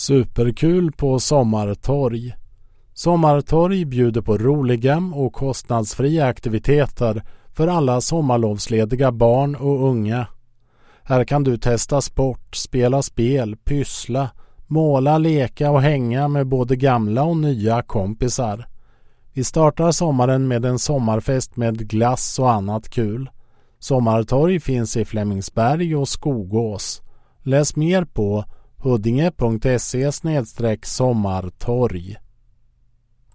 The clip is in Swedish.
Superkul på Sommartorg. Sommartorg bjuder på roliga och kostnadsfria aktiviteter för alla sommarlovslediga barn och unga. Här kan du testa sport, spela spel, pyssla, måla, leka och hänga med både gamla och nya kompisar. Vi startar sommaren med en sommarfest med glass och annat kul. Sommartorg finns i Flemingsberg och Skogås. Läs mer på huddinge.se/sommartorg.